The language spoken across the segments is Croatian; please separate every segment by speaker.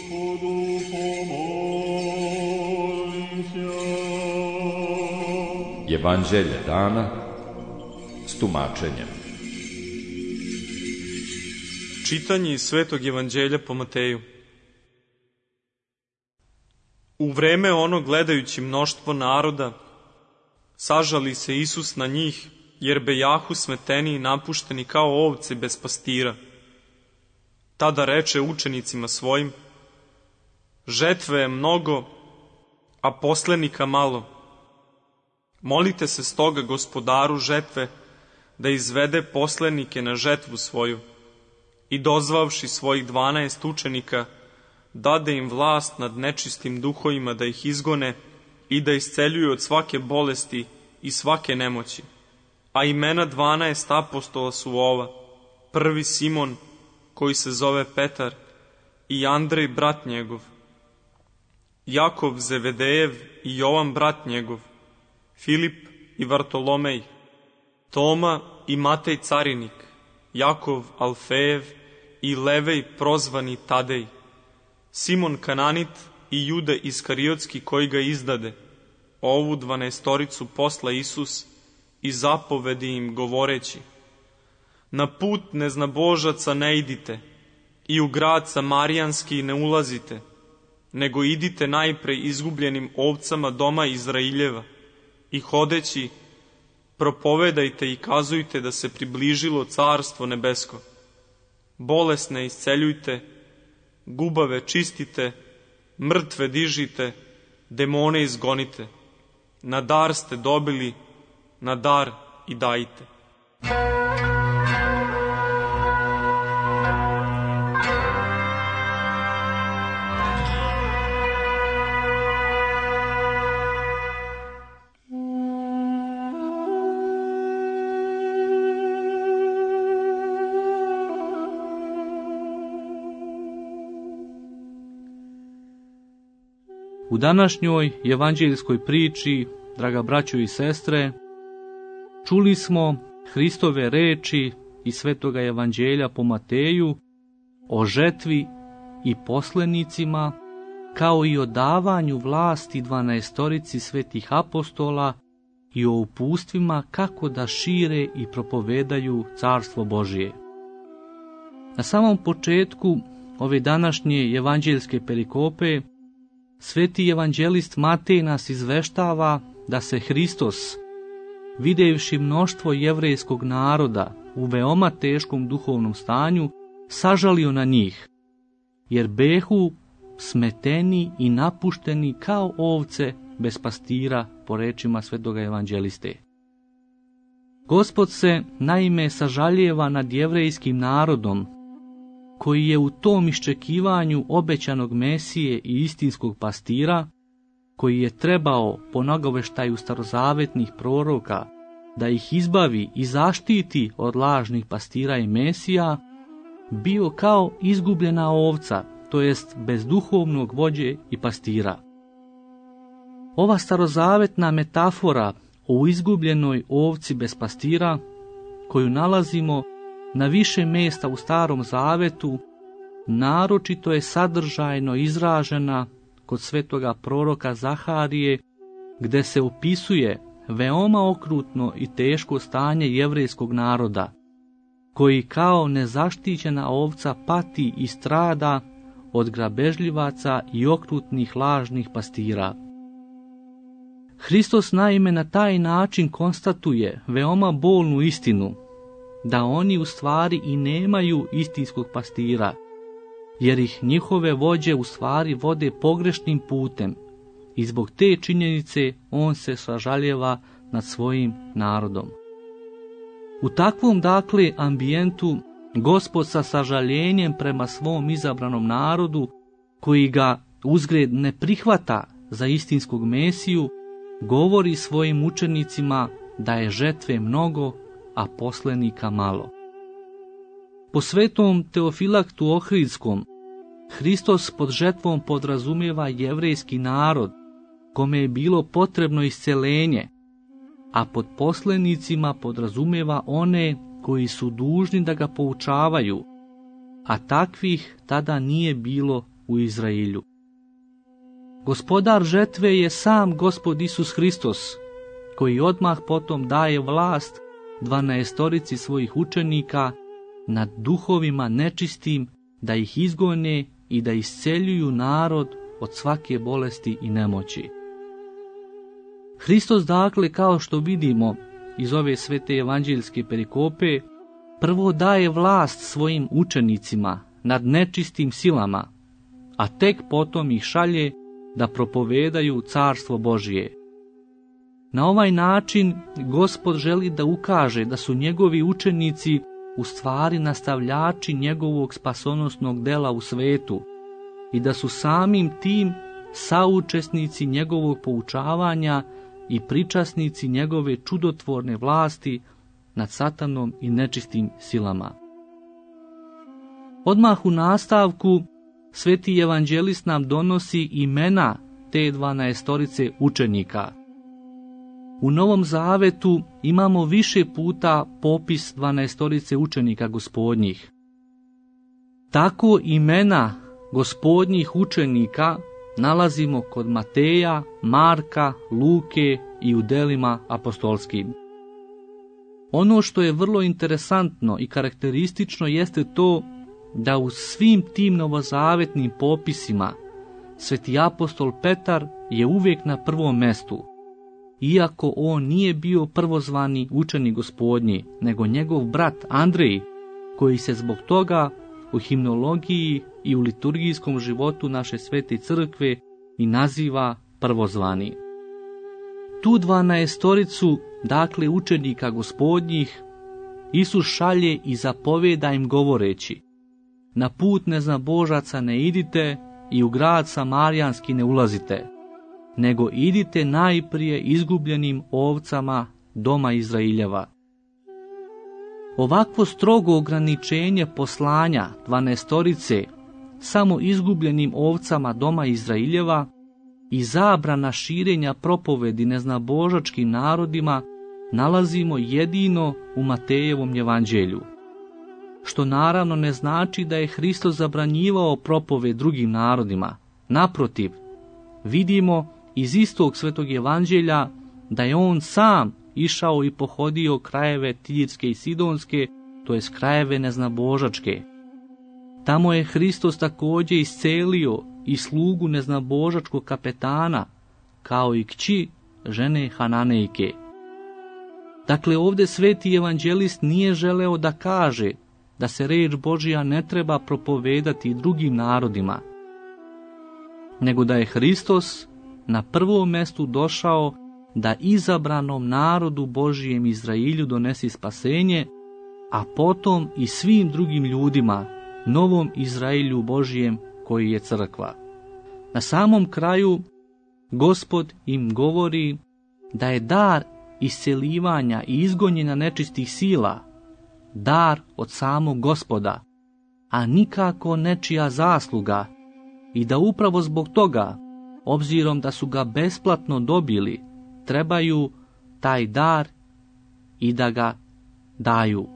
Speaker 1: Evanđelje dana s tumačenjem.
Speaker 2: Čitanje iz Svetog Evanđelja po Mateju. U vreme ono, gledajući mnoštvo naroda, sažali se Isus na njih, jer bejahu smeteni i napušteni kao ovce bez pastira. Tada reče učenicima svojim: žetve je mnogo, a poslenika malo. Molite se stoga Gospodaru žetve da izvede poslenike na žetvu svoju. I dozvavši svojih 12 učenika, dade im vlast nad nečistim duhovima da ih izgone i da isceljuju od svake bolesti i svake nemoći. A imena 12 apostola su ova: prvi Simon, koji se zove Petar, i Andrej brat njegov, Jakov Zevedejev i Jovan brat njegov, Filip i Vartolomej, Toma i Matej carinik, Jakov Alfejev i Levej prozvani Tadej, Simon Kananit i Jude Iskariotski koji ga izdade. Ovu 12 posla Isus i zapovedi im govoreći: na put neznabožaca ne idite i u grad Samarijanski ne ulazite, nego idite najpre izgubljenim ovcama doma Izraeljeva i hodeći propovedajte i kazujte da se približilo carstvo nebesko. Bolesne isceljujte, gubave čistite, mrtve dižite, demone izgonite. Na dar ste dobili, na dar i dajte.
Speaker 3: U današnjoj evanđeljskoj priči, draga braćo i sestre, čuli smo Hristove reči iz Svetoga Evanđelja po Mateju o žetvi i poslenicima, kao i o davanju vlasti 12 svetih apostola i o upustvima kako da šire i propovedaju carstvo Božije. Na samom početku ove današnje evanđeljske perikope sveti evanđelist Matej nas izveštava da se Hristos, videvši mnoštvo jevrejskog naroda u veoma teškom duhovnom stanju, sažalio na njih, jer behu smeteni i napušteni kao ovce bez pastira, po rečima svetoga evanđeliste. Gospod se naime sažaljeva nad jevrejskim narodom, koji je u tom iščekivanju obećanog Mesije i istinskog pastira, koji je trebao po nagoveštaju starozavetnih proroka da ih izbavi i zaštiti od lažnih pastira i Mesija, bio kao izgubljena ovca, to jest bez duhovnog vođe i pastira. Ova starozavetna metafora o izgubljenoj ovci bez pastira, koju nalazimo na više mjesta u Starom Zavetu, naročito je sadržajno izražena kod svetoga proroka Zaharije, gde se opisuje veoma okrutno i teško stanje jevrejskog naroda, koji kao nezaštićena ovca pati i strada od grabežljivaca i okrutnih lažnih pastira. Hristos naime na taj način konstatuje veoma bolnu istinu, da oni u stvari i nemaju istinskog pastira, jer ih njihove vođe u stvari vode pogrešnim putem i zbog te činjenice on se sažaljeva nad svojim narodom. U takvom dakle ambijentu Gospod sa sažaljenjem prema svom izabranom narodu, koji ga uzgred ne prihvata za istinskog Mesiju, govori svojim učenicima da je žetve mnogo, a poslenika malo. Po svetom Teofilaktu Ohridskom, Hristos pod žetvom podrazumijeva jevrejski narod, kome je bilo potrebno iscelenje, a pod poslenicima podrazumijeva one koji su dužni da ga poučavaju, a takvih tada nije bilo u Izrailju. Gospodar žetve je sam Gospod Isus Hristos, koji odmah potom daje vlast 12 svojih učenika nad duhovima nečistim da ih izgone i da isceljuju narod od svake bolesti i nemoći. Hristos, dakle, kao što vidimo iz ove svete evanđeljske perikope, prvo daje vlast svojim učenicima nad nečistim silama, a tek potom ih šalje da propovedaju carstvo Božje. Na ovaj način Gospod želi da ukaže da su njegovi učenici u stvari nastavljači njegovog spasonosnog dela u svetu i da su samim tim saučesnici njegovog poučavanja i pričasnici njegove čudotvorne vlasti nad satanom i nečistim silama. Odmah u nastavku sveti evanđelist nam donosi imena te 12 učenika. U Novom Zavetu imamo više puta popis 12 učenika Gospodnjih. Tako imena Gospodnjih učenika nalazimo kod Mateja, Marka, Luke i u delima apostolskim. Ono što je vrlo interesantno i karakteristično jeste to da u svim tim novozavetnim popisima sveti apostol Petar je uvijek na prvom mestu, iako on nije bio prvozvani učenik Gospodnji, nego njegov brat Andrej, koji se zbog toga u himnologiji i u liturgijskom životu naše svete crkve i naziva prvozvani. Tu 12, dakle učenika Gospodnjih, Isus šalje i zapoveda im govoreći: na put neznabožaca ne idite i u grad samarijanski ne ulazite, nego idite najprije izgubljenim ovcama doma Izraeljeva. Ovakvo strogo ograničenje poslanja 12 samo izgubljenim ovcama doma Izraeljeva i zabrana širenja propovedi neznabožačkim narodima nalazimo jedino u Matejevom evanđelju. Što naravno ne znači da je Hristos zabranjivao propoved drugim narodima. Naprotiv, vidimo iz istog svetog evanđelja da je on sam išao i pohodio krajeve Tirske i Sidonske, to jest krajeve neznabožačke. Tamo je Hristos također iscelio i slugu neznabožačkog kapetana, kao i kći žene Hananejke. Dakle, ovdje sveti evanđelist nije želeo da kaže da se reč Božja ne treba propovedati drugim narodima, nego da je Hristos na prvom mjestu došao da izabranom narodu Božijem Izrailju donesi spasenje, a potom i svim drugim ljudima, novom Izrailju Božijem koji je crkva. Na samom kraju Gospod im govori da je dar iscelivanja i izgonjenja nečistih sila dar od samog Gospoda, a nikako nečija zasluga, i da upravo zbog toga, obzirom da su ga besplatno dobili, trebaju taj dar i da ga daju.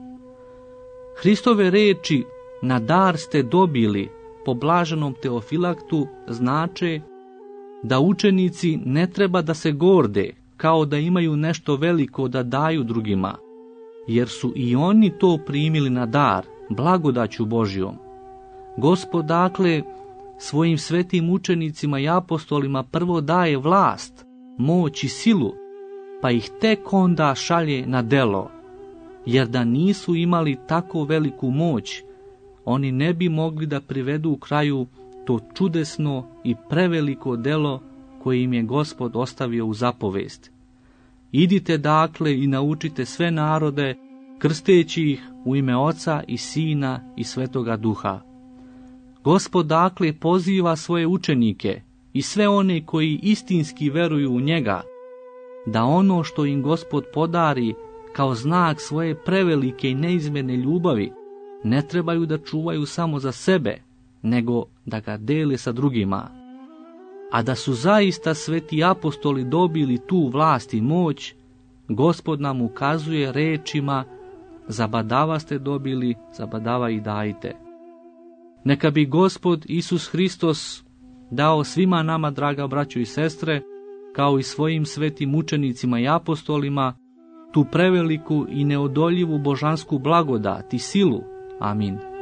Speaker 3: Hristove reči na dar ste dobili po blaženom Teofilaktu znače da učenici ne treba da se gorde kao da imaju nešto veliko da daju drugima, jer su i oni to primili na dar, blagodaću Božjom. Gospod, dakle, svojim svetim učenicima i apostolima prvo daje vlast, moć i silu, pa ih tek onda šalje na delo, jer da nisu imali tako veliku moć, oni ne bi mogli da privedu u kraju to čudesno i preveliko delo koje im je Gospod ostavio u zapovest. Idite dakle i naučite sve narode, krsteći ih u ime Oca i Sina i Svetoga Duha. Gospod dakle poziva svoje učenike i sve one koji istinski veruju u njega, da ono što im Gospod podari kao znak svoje prevelike i neizmjerne ljubavi, ne trebaju da čuvaju samo za sebe, nego da ga dele sa drugima. A da su zaista sveti apostoli dobili tu vlast i moć, Gospod nam ukazuje rečima: zabadava ste dobili, zabadava i dajte. Neka bi Gospod Isus Hristos dao svima nama, draga braćo i sestre, kao i svojim svetim učenicima i apostolima, tu preveliku i neodoljivu božansku blagodat i silu. Amin.